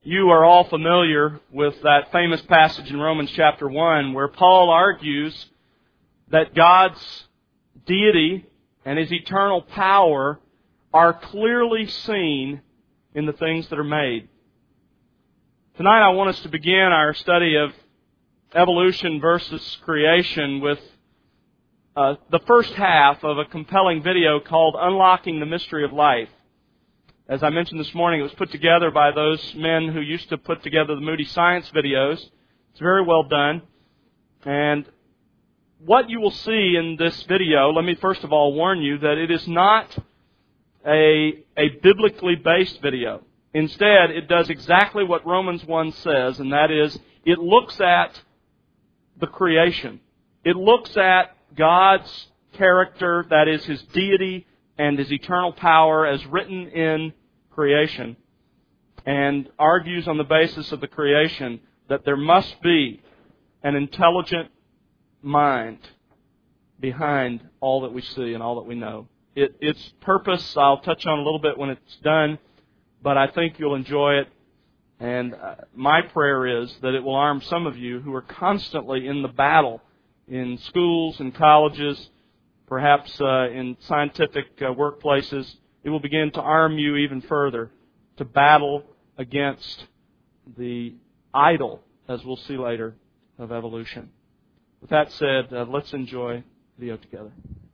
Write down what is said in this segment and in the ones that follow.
You are all familiar with that famous passage in Romans chapter 1 where Paul argues that God's deity and His eternal power are clearly seen in the things that are made. Tonight I want us to begin our study of evolution versus creation with the first half of a compelling video called Unlocking the Mystery of Life. As I mentioned this morning, it was put together by those men who used to put together the Moody Science videos. It's very well done. And what you will see in this video, let me first of all warn you that it is not a biblically based video. Instead, it does exactly what Romans 1 says, and that is, it looks at the creation. It looks at God's character, that is His deity and His eternal power as written in creation, and argues on the basis of the creation that there must be an intelligent mind behind all that we see and all that we know. Its purpose I'll touch on a little bit when it's done, but I think you'll enjoy it. And my prayer is that it will arm some of you who are constantly in the battle in schools and colleges, perhaps in scientific workplaces. It will begin to arm you even further to battle against the idol, as we'll see later, of evolution. With that said, let's enjoy the video together.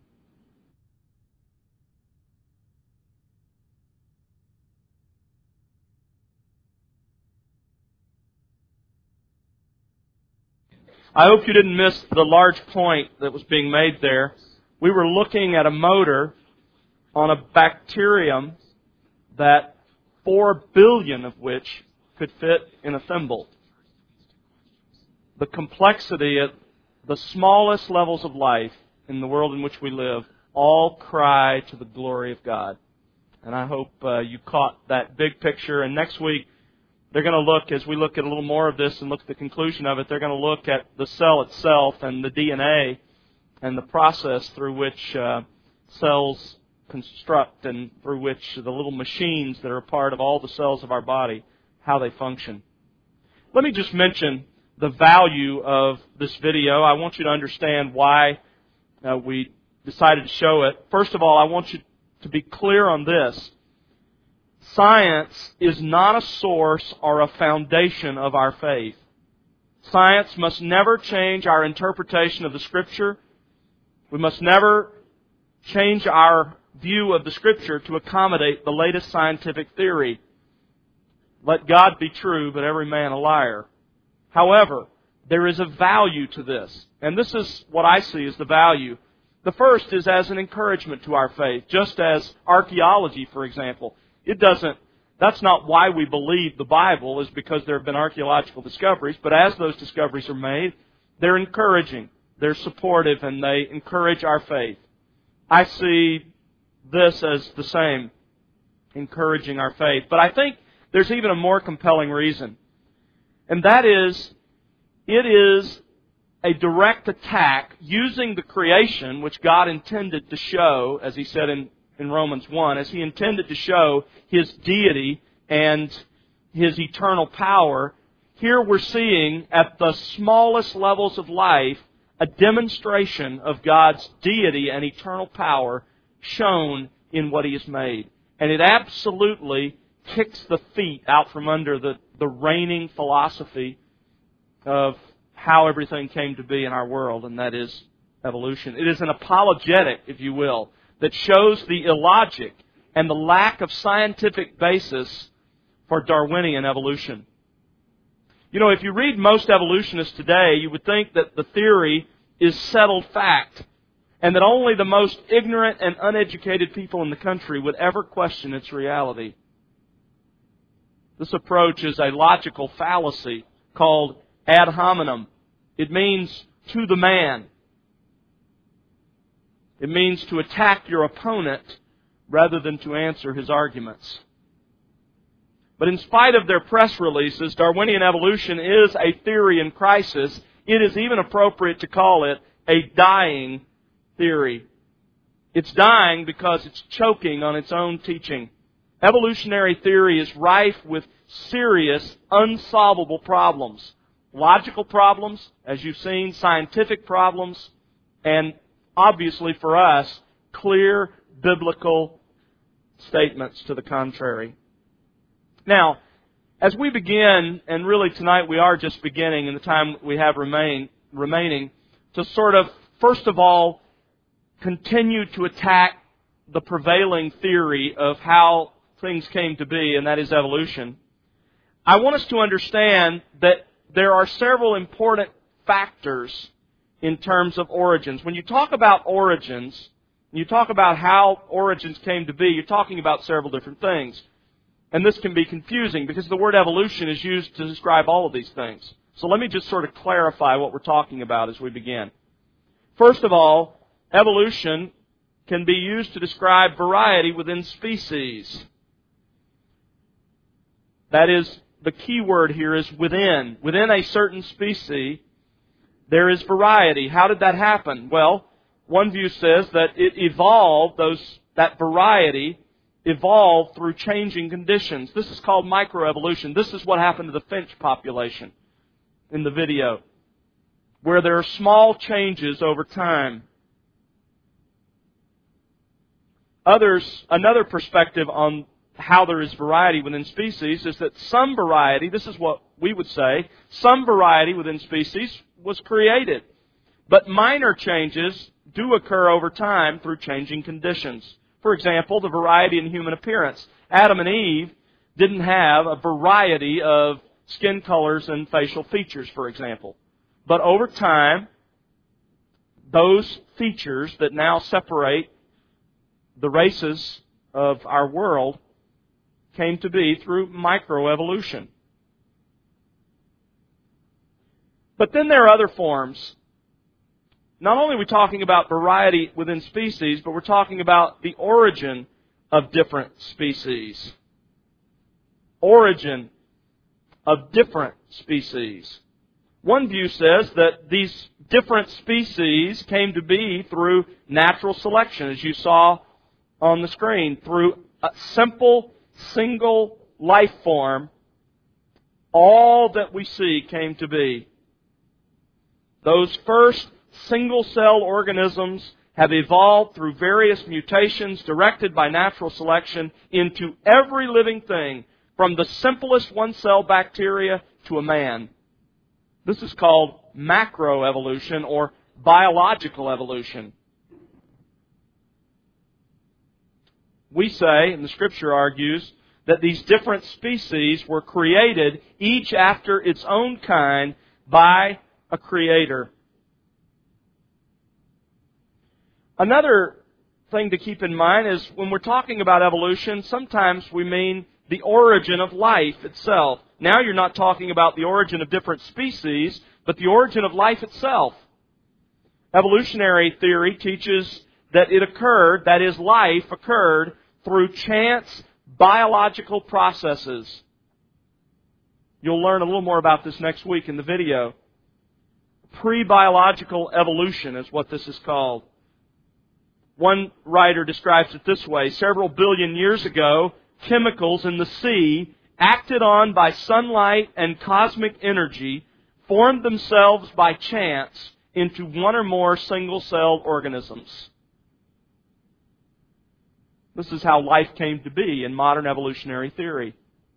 I hope you didn't miss the large point that was being made there. We were looking at a motor on a bacterium that 4 billion of which could fit in a thimble. The complexity at the smallest levels of life in the world in which we live all cry to the glory of God. And I hope you caught that big picture. And next week, they're going to look, as we look at a little more of this and look at the conclusion of it, they're going to look at the cell itself and the DNA and the process through which cells construct and through which the little machines that are a part of all the cells of our body, how they function. Let me just mention the value of this video. I want you to understand why we decided to show it. First of all, I want you to be clear on this. Science is not a source or a foundation of our faith. Science must never change our interpretation of the Scripture. We must never change our view of the Scripture to accommodate the latest scientific theory. Let God be true, but every man a liar. However, there is a value to this, and this is what I see as the value. The first is as an encouragement to our faith, just as archaeology, for example. That's not why we believe the Bible, is because there have been archaeological discoveries, but as those discoveries are made, they're encouraging, they're supportive, and they encourage our faith. I see this as the same, encouraging our faith. But I think there's even a more compelling reason. And that is, it is a direct attack using the creation, which God intended to show, as He said in Romans 1, as He intended to show His deity and His eternal power. Here we're seeing, at the smallest levels of life, a demonstration of God's deity and eternal power shown in what He has made. And it absolutely kicks the feet out from under the reigning philosophy of how everything came to be in our world, and that is evolution. It is an apologetic, if you will, that shows the illogic and the lack of scientific basis for Darwinian evolution. You know, if you read most evolutionists today, you would think that the theory is settled fact, and that only the most ignorant and uneducated people in the country would ever question its reality. This approach is a logical fallacy called ad hominem. It means to the man. It means to attack your opponent rather than to answer his arguments. But in spite of their press releases, Darwinian evolution is a theory in crisis. It is even appropriate to call it a dying theory. It's dying because it's choking on its own teaching. Evolutionary theory is rife with serious, unsolvable problems. Logical problems, as you've seen, scientific problems, and obviously for us, clear biblical statements to the contrary. Now, as we begin, and really tonight we are just beginning in the time we have remaining, to sort of, first of all, continue to attack the prevailing theory of how things came to be, and that is evolution, I want us to understand that there are several important factors in terms of origins. When you talk about origins, you talk about how origins came to be, you're talking about several different things. And this can be confusing because the word evolution is used to describe all of these things. So let me just sort of clarify what we're talking about as we begin. First of all, evolution can be used to describe variety within species. That is, the key word here is within. Within a certain species, there is variety. How did that happen? Well, one view says that it evolved, that variety evolved through changing conditions. This is called microevolution. This is what happened to the finch population in the video, where there are small changes over time. Another perspective on how there is variety within species is that some variety, this is what we would say, some variety within species was created. But minor changes do occur over time through changing conditions. For example, the variety in human appearance. Adam and Eve didn't have a variety of skin colors and facial features, for example. But over time, those features that now separate the races of our world came to be through microevolution. But then there are other forms. Not only are we talking about variety within species, but we're talking about the origin of different species. Origin of different species. One view says that these different species came to be through natural selection, as you saw on the screen, through a simple, single life form. All that we see came to be. Those first single-cell organisms have evolved through various mutations directed by natural selection into every living thing, from the simplest one-cell bacteria to a man. This is called macroevolution or biological evolution. We say, and the Scripture argues, that these different species were created, each after its own kind, by a Creator. Another thing to keep in mind is when we're talking about evolution, sometimes we mean the origin of life itself. Now you're not talking about the origin of different species, but the origin of life itself. Evolutionary theory teaches that it occurred, that is, life occurred through chance biological processes. You'll learn a little more about this next week in the video. Pre-biological evolution is what this is called. One writer describes it this way: several billion years ago, chemicals in the sea, acted on by sunlight and cosmic energy, formed themselves by chance into one or more single-celled organisms. This is how life came to be in modern evolutionary theory.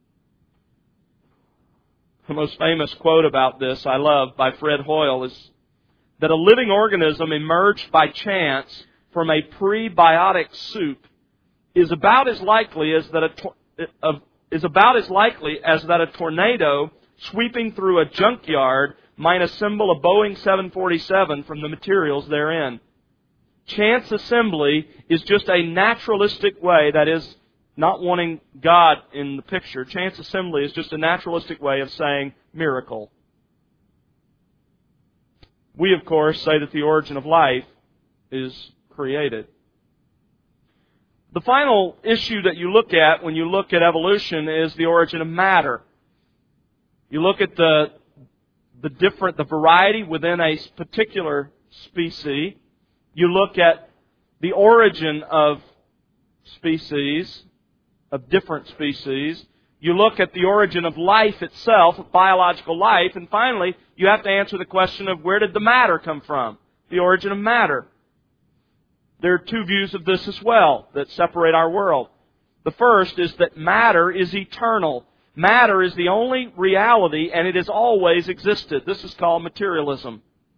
The most famous quote about this I love by Fred Hoyle is that a living organism emerged by chance from a prebiotic soup is about as likely as that a tornado sweeping through a junkyard might assemble a Boeing 747 from the materials therein. Chance assembly is just a naturalistic way, that is, not wanting God in the picture. Chance assembly is just a naturalistic way of saying miracle. We, of course, say that the origin of life is created. The final issue that you look at when you look at evolution is the origin of matter. You look at the variety within a particular species. You look at the origin of species, of different species. You look at the origin of life itself, of biological life, and finally, you have to answer the question of where did the matter come from? The origin of matter. There are two views of this as well that separate our world. The first is that matter is eternal. Matter is the only reality, and it has always existed. This is called materialism.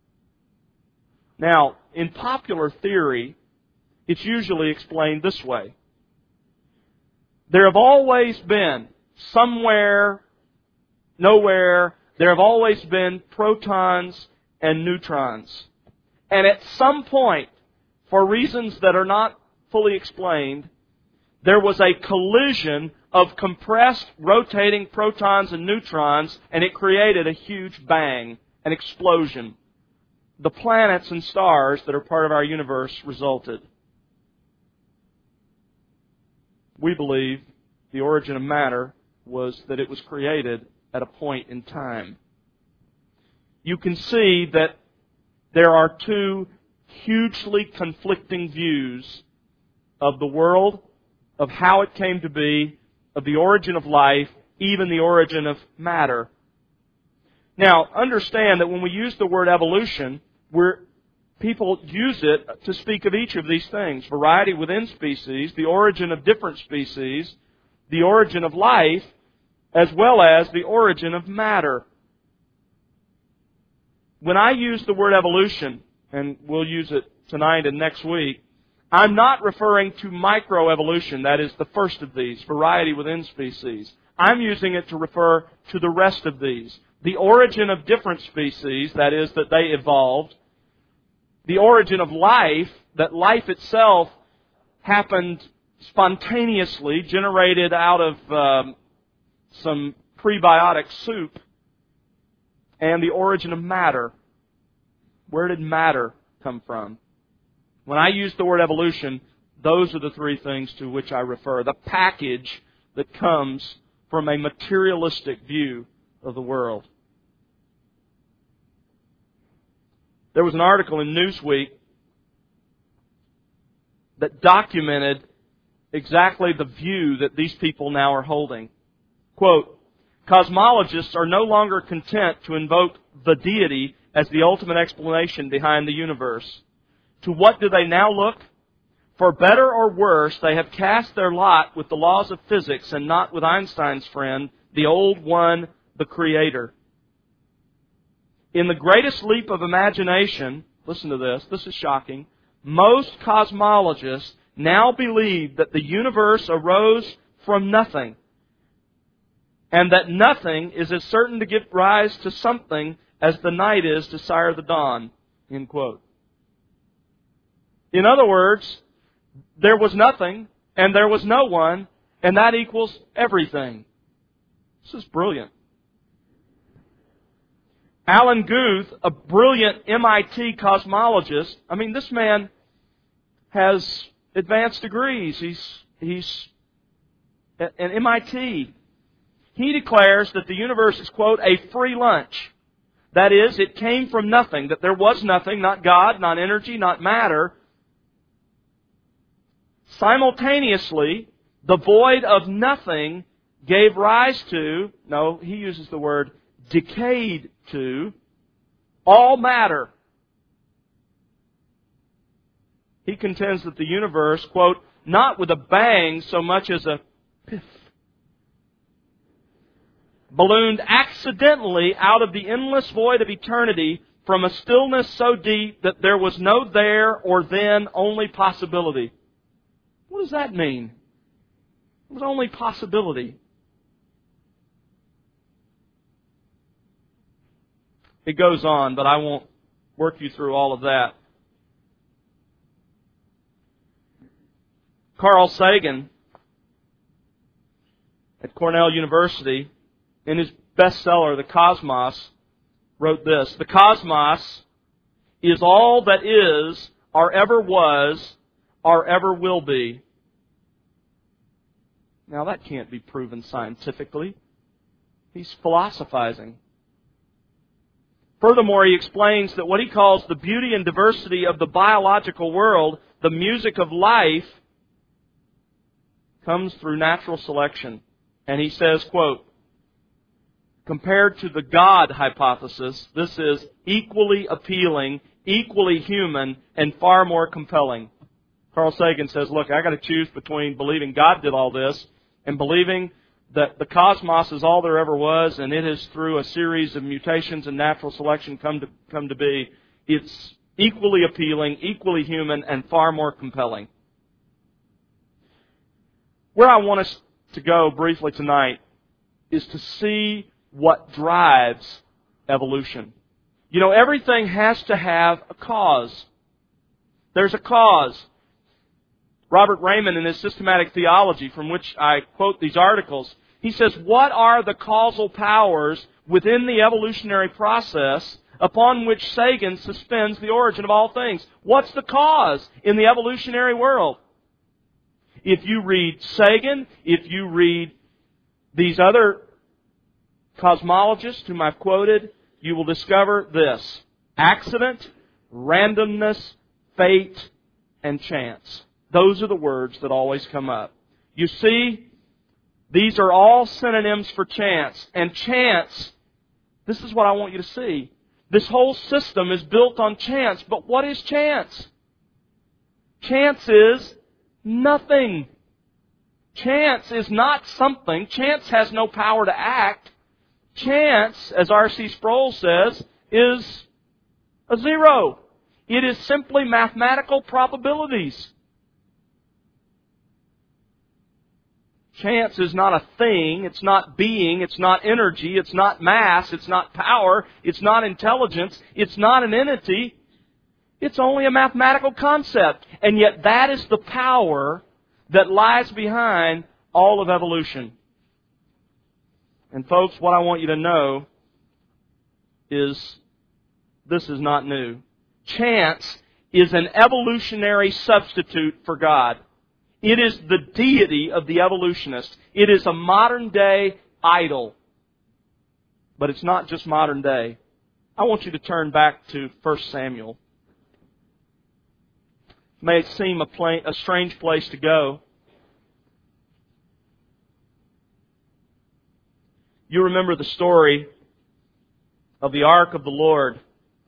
Now, in popular theory, it's usually explained this way. There have always been, somewhere, nowhere, there have always been protons and neutrons. And at some point, for reasons that are not fully explained, there was a collision of compressed, rotating protons and neutrons, and it created a huge bang, an explosion. The planets and stars that are part of our universe resulted. We believe the origin of matter was that it was created at a point in time. You can see that there are two hugely conflicting views of the world, of how it came to be, of the origin of life, even the origin of matter. Now, understand that when we use the word evolution, people use it to speak of each of these things. Variety within species, the origin of different species, the origin of life, as well as the origin of matter. When I use the word evolution, and we'll use it tonight and next week, I'm not referring to microevolution, that is the first of these, variety within species. I'm using it to refer to the rest of these. The origin of different species, that is, that they evolved. The origin of life, that life itself happened spontaneously, generated out of some prebiotic soup. And the origin of matter. Where did matter come from? When I use the word evolution, those are the three things to which I refer. The package that comes from a materialistic view of the world. There was an article in Newsweek that documented exactly the view that these people now are holding. Quote, cosmologists are no longer content to invoke the deity as the ultimate explanation behind the universe. To what do they now look? For better or worse, they have cast their lot with the laws of physics and not with Einstein's friend, the old one, the Creator. In the greatest leap of imagination, listen to this is shocking, most cosmologists now believe that the universe arose from nothing, and that nothing is as certain to give rise to something as the night is to sire the dawn. End quote. In other words, there was nothing, and there was no one, and that equals everything. This is brilliant. Alan Guth, a brilliant MIT cosmologist, this man has advanced degrees. He's at MIT. He declares that the universe is, quote, a free lunch. That is, it came from nothing, that there was nothing, not God, not energy, not matter. Simultaneously, the void of nothing gave rise to, no, he uses the word decayed to, all matter. He contends that the universe, quote, not with a bang so much as a piff, ballooned accidentally out of the endless void of eternity from a stillness so deep that there was no there or then, only possibility. What does that mean? It was only possibility. It goes on, but I won't work you through all of that. Carl Sagan at Cornell University, in his bestseller, The Cosmos, wrote this: the cosmos is all that is, or ever was, or ever will be. Now that can't be proven scientifically. He's philosophizing. Furthermore, he explains that what he calls the beauty and diversity of the biological world, the music of life, comes through natural selection. And he says, quote, compared to the God hypothesis, this is equally appealing, equally human, and far more compelling. Carl Sagan says, look, I got to choose between believing God did all this and believing that the cosmos is all there ever was, and it has, through a series of mutations and natural selection, come to be. It's equally appealing, equally human, and far more compelling. Where I want us to go briefly tonight is to see what drives evolution. You know, everything has to have a cause. There's a cause. Robert Raymond, in his Systematic Theology, from which I quote these articles, he says, what are the causal powers within the evolutionary process upon which Sagan suspends the origin of all things? What's the cause in the evolutionary world? If you read Sagan, if you read these other cosmologists whom I've quoted, you will discover this: accident, randomness, fate, and chance. Those are the words that always come up. You see, these are all synonyms for chance. And chance, this is what I want you to see. This whole system is built on chance. But what is chance? Chance is nothing. Chance is not something. Chance has no power to act. Chance, as R.C. Sproul says, is a zero. It is simply mathematical probabilities. Chance is not a thing, it's not being, it's not energy, it's not mass, it's not power, it's not intelligence, it's not an entity. It's only a mathematical concept. And yet that is the power that lies behind all of evolution. And folks, what I want you to know is this is not new. Chance is an evolutionary substitute for God. It is the deity of the evolutionist. It is a modern-day idol. But it's not just modern day. I want you to turn back to 1 Samuel. It may seem a strange place to go. You remember the story of the Ark of the Lord.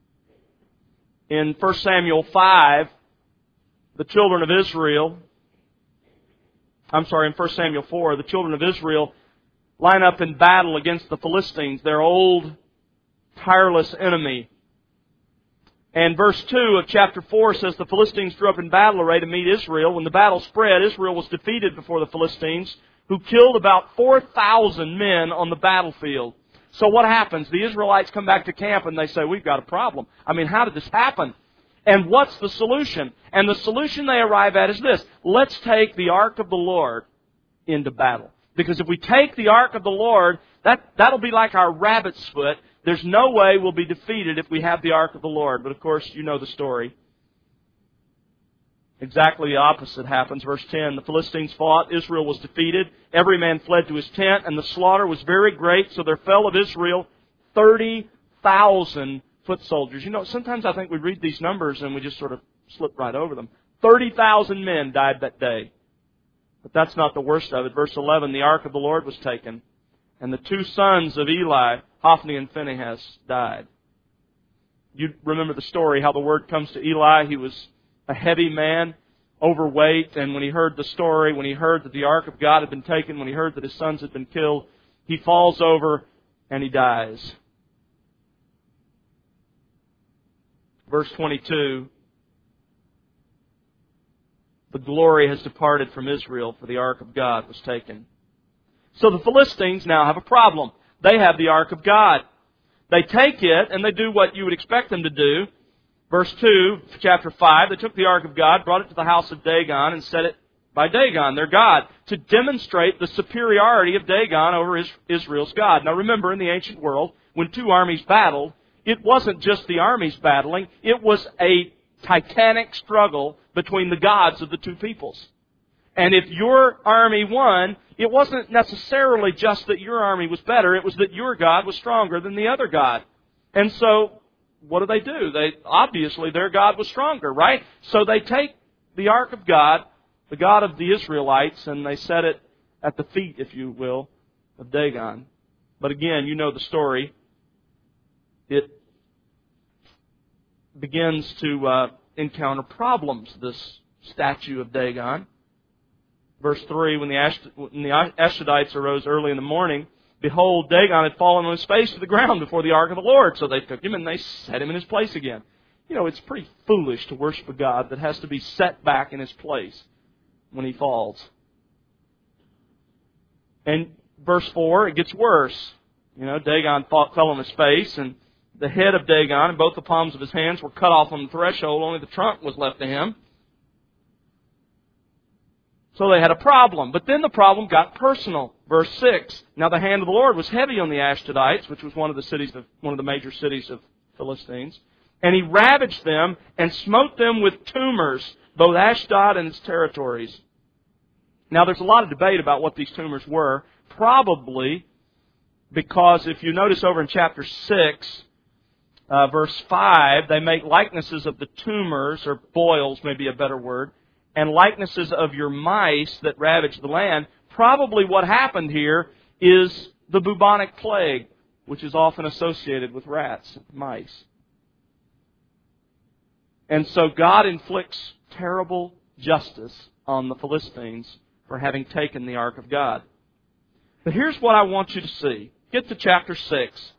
In 1 Samuel 5, the children of Israel... in 1 Samuel 4, the children of Israel line up in battle against the Philistines, their old, tireless enemy. And verse 2 of chapter 4 says, the Philistines drew up in battle array to meet Israel. When the battle spread, Israel was defeated before the Philistines, who killed about 4,000 men on the battlefield. So what happens? The Israelites come back to camp and they say, we've got a problem. I mean, how did this happen? And what's the solution? And the solution they arrive at is this: let's take the Ark of the Lord into battle. Because if we take the Ark of the Lord, that'll be like our rabbit's foot. There's no way we'll be defeated if we have the Ark of the Lord. But of course, you know the story. Exactly the opposite happens. Verse 10, the Philistines fought, Israel was defeated, every man fled to his tent, and the slaughter was very great, so there fell of Israel 30,000 foot soldiers. You know, sometimes I think we read these numbers and we just sort of slip right over them. 30,000 men died that day. But that's not the worst of it. Verse 11, the Ark of the Lord was taken, and the two sons of Eli, Hophni and Phinehas, died. You remember the story, how the word comes to Eli. He was a heavy man, overweight, and when he heard the story, when he heard that the Ark of God had been taken, when he heard that his sons had been killed, he falls over and he dies. Verse 22, the glory has departed from Israel, for the Ark of God was taken. So the Philistines now have a problem. They have the Ark of God. They take it and they do what you would expect them to do. Verse 2, chapter 5, they took the Ark of God, brought it to the house of Dagon, and set it by Dagon, their God, to demonstrate the superiority of Dagon over Israel's God. Now remember, in the ancient world, when two armies battled, it wasn't just the armies battling, it was a titanic struggle between the gods of the two peoples. And if your army won, it wasn't necessarily just that your army was better, it was that your God was stronger than the other God. And so, what do? Obviously, their God was stronger, right? So they take the Ark of God, the God of the Israelites, and they set it at the feet, if you will, of Dagon. But again, you know the story. It begins to encounter problems, this statue of Dagon. Verse 3, when the Ashdodites arose early in the morning, behold, Dagon had fallen on his face to the ground before the ark of the Lord. So they took him and they set him in his place again. You know, it's pretty foolish to worship a God that has to be set back in his place when he falls. And verse 4, it gets worse. You know, Dagon fell on his face, and the head of Dagon and both the palms of his hands were cut off on the threshold. Only the trunk was left to him. So they had a problem. But then the problem got personal. Verse 6, now the hand of the Lord was heavy on the Ashdodites, which was one of the major cities of Philistines. And he ravaged them and smote them with tumors, both Ashdod and its territories. Now there's a lot of debate about what these tumors were. Probably because if you notice over in chapter 6, verse 5, they make likenesses of the tumors, or boils may be a better word, and likenesses of your mice that ravaged the land. Probably what happened here is the bubonic plague, which is often associated with rats, mice. And so God inflicts terrible justice on the Philistines for having taken the ark of God. But here's what I want you to see. Get to chapter 6.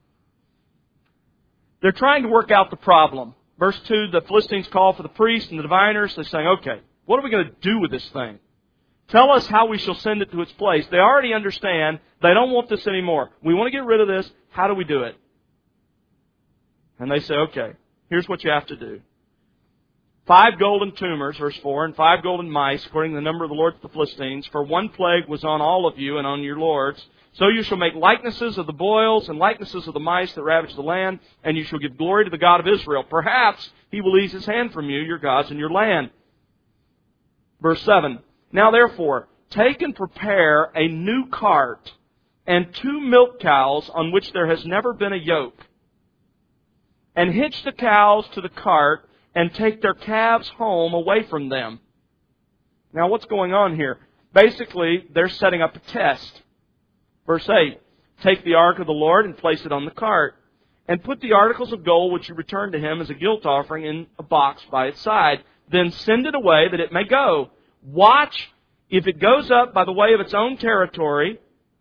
They're trying to work out the problem. Verse 2, the Philistines call for the priests and the diviners. They're saying, okay, what are we going to do with this thing? Tell us how we shall send it to its place. They already understand. They don't want this anymore. We want to get rid of this. How do we do it? And they say, okay, here's what you have to do. 5 golden tumors, verse 4, and 5 golden mice, according to the number of the lords of the Philistines. For one plague was on all of you and on your lords. So you shall make likenesses of the boils and likenesses of the mice that ravage the land, and you shall give glory to the God of Israel. Perhaps He will ease His hand from you, your gods, and your land. Verse 7, now therefore, take and prepare a new cart and 2 milk cows on which there has never been a yoke. And hitch the cows to the cart and take their calves home away from them. Now what's going on here? Basically, they're setting up a test. Verse 8, take the ark of the Lord and place it on the cart, and put the articles of gold which you return to him as a guilt offering in a box by its side. Then send it away that it may go. Watch, if it goes up by the way of its own territory,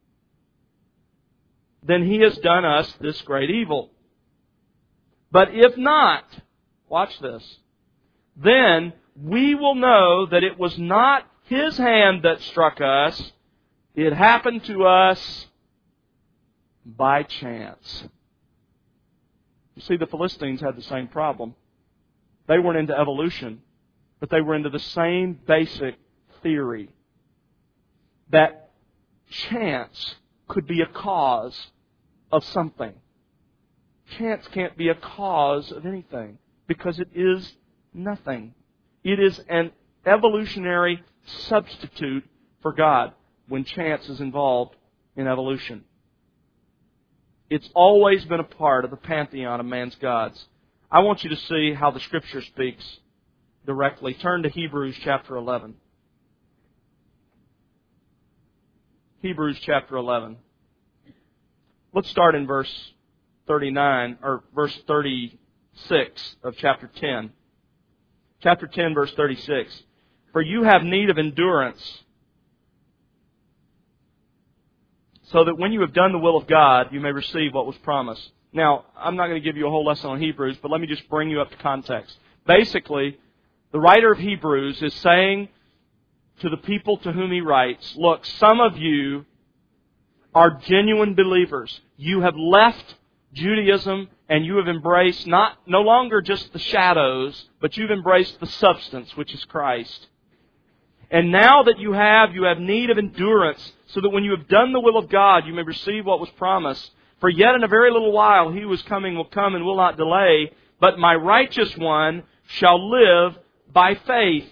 then he has done us this great evil. But if not, watch this, then we will know that it was not his hand that struck us. It happened to us by chance. You see, the Philistines had the same problem. They weren't into evolution, but they were into the same basic theory that chance could be a cause of something. Chance can't be a cause of anything because it is nothing. It is an evolutionary substitute for God when chance is involved in evolution. It's always been a part of the pantheon of man's gods. I want you to see how the Scripture speaks directly. Turn to Hebrews chapter 11. Hebrews chapter 11. Let's start in verse 39, or verse 36 of chapter 10. Chapter 10, verse 36. For you have need of endurance, so that when you have done the will of God, you may receive what was promised. Now, I'm not going to give you a whole lesson on Hebrews, but let me just bring you up to context. Basically, the writer of Hebrews is saying to the people to whom he writes, look, some of you are genuine believers. You have left Judaism and you have embraced no longer just the shadows, but you've embraced the substance, which is Christ. And now that you have need of endurance, so that when you have done the will of God, you may receive what was promised. For yet in a very little while he who is coming will come and will not delay, but my righteous one shall live by faith.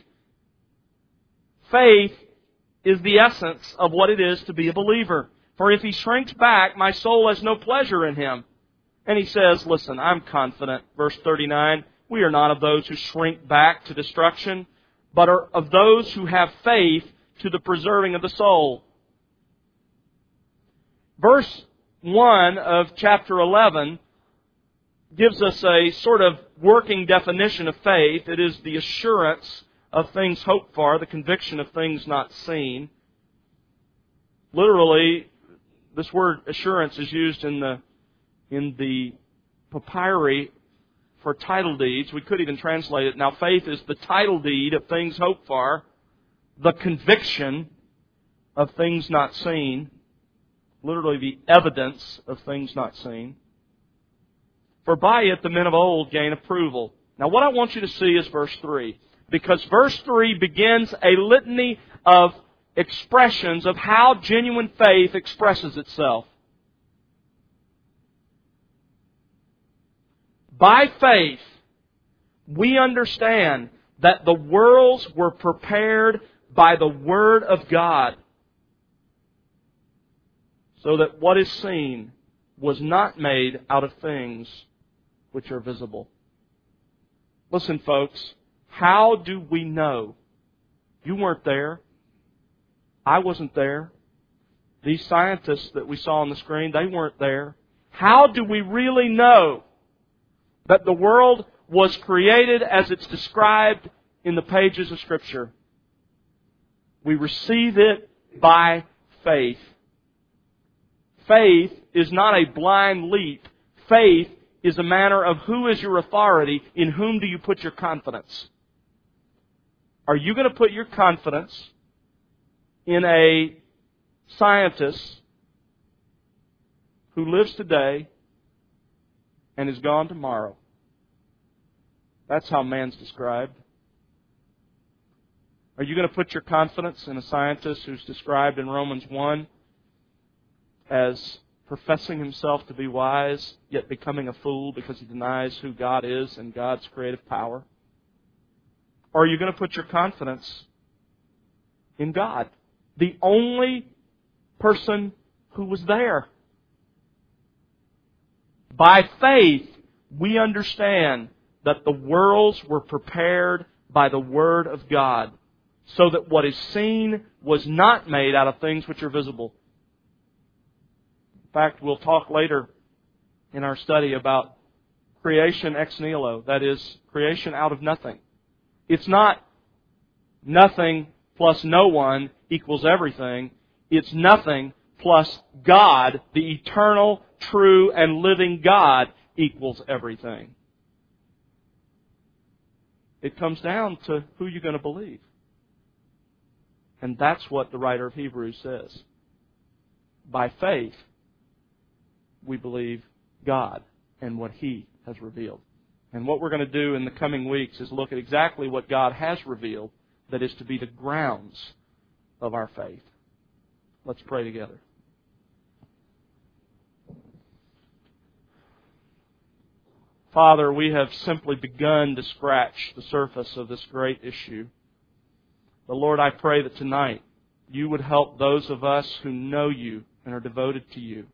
Faith is the essence of what it is to be a believer. For if he shrinks back, my soul has no pleasure in him. And he says, listen, I'm confident. Verse 39, we are not of those who shrink back to destruction, but are of those who have faith to the preserving of the soul. Verse 1 of chapter 11 gives us a sort of working definition of faith. It is the assurance of things hoped for, the conviction of things not seen. Literally, this word assurance is used in the papyri for title deeds. We could even translate it. Now, faith is the title deed of things hoped for, the conviction of things not seen, literally the evidence of things not seen. For by it the men of old gain approval. Now, what I want you to see is verse 3. Because verse 3 begins a litany of expressions of how genuine faith expresses itself. By faith, we understand that the worlds were prepared by the Word of God, so that what is seen was not made out of things which are visible. Listen, folks, how do we know? You weren't there. I wasn't there. These scientists that we saw on the screen, they weren't there. How do we really know that the world was created as it's described in the pages of Scripture? We receive it by faith. Faith is not a blind leap. Faith is a matter of who is your authority, in whom do you put your confidence. Are you going to put your confidence in a scientist who lives today and is gone tomorrow? That's how man's described. Are you going to put your confidence in a scientist who's described in Romans 1 as professing himself to be wise, yet becoming a fool because he denies who God is and God's creative power? Or are you going to put your confidence in God, the only person who was there? By faith, we understand that the worlds were prepared by the Word of God, so that what is seen was not made out of things which are visible. In fact, we'll talk later in our study about creation ex nihilo, that is, creation out of nothing. It's not nothing plus no one equals everything. It's nothing plus God, the eternal, true, and living God, equals everything. It comes down to who you're going to believe. And that's what the writer of Hebrews says. By faith, we believe God and what He has revealed. And what we're going to do in the coming weeks is look at exactly what God has revealed that is to be the grounds of our faith. Let's pray together. Father, we have simply begun to scratch the surface of this great issue. But Lord, I pray that tonight You would help those of us who know You and are devoted to You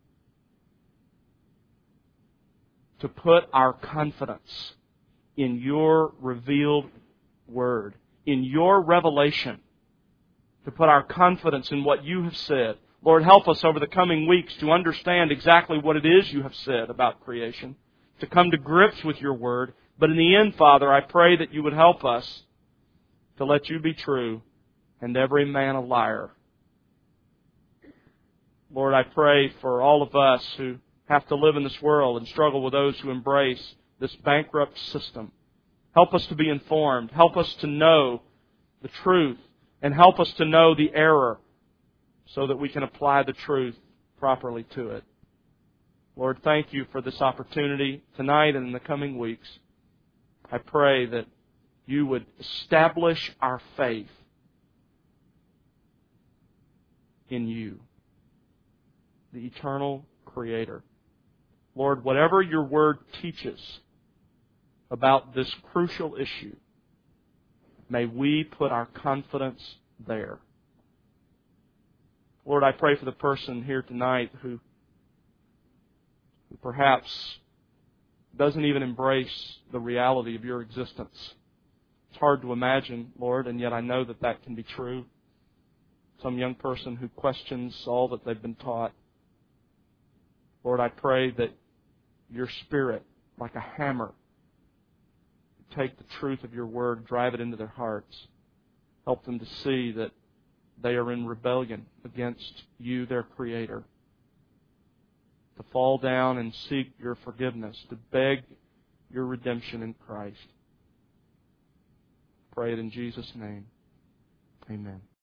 to put our confidence in Your revealed Word, in Your revelation, to put our confidence in what You have said. Lord, help us over the coming weeks to understand exactly what it is You have said about creation, to come to grips with Your Word. But in the end, Father, I pray that You would help us to let You be true and every man a liar. Lord, I pray for all of us who have to live in this world and struggle with those who embrace this bankrupt system. Help us to be informed. Help us to know the truth. And help us to know the error so that we can apply the truth properly to it. Lord, thank You for this opportunity tonight and in the coming weeks. I pray that You would establish our faith in You, the eternal Creator. Lord, whatever Your Word teaches about this crucial issue, may we put our confidence there. Lord, I pray for the person here tonight who perhaps doesn't even embrace the reality of Your existence. It's hard to imagine, Lord, and yet I know that can be true. Some young person who questions all that they've been taught. Lord, I pray that your Spirit, like a hammer, take the truth of your Word, drive it into their hearts. Help them to see that they are in rebellion against you, their Creator. To fall down and seek your forgiveness, to beg your redemption in Christ. Pray it in Jesus' name. Amen.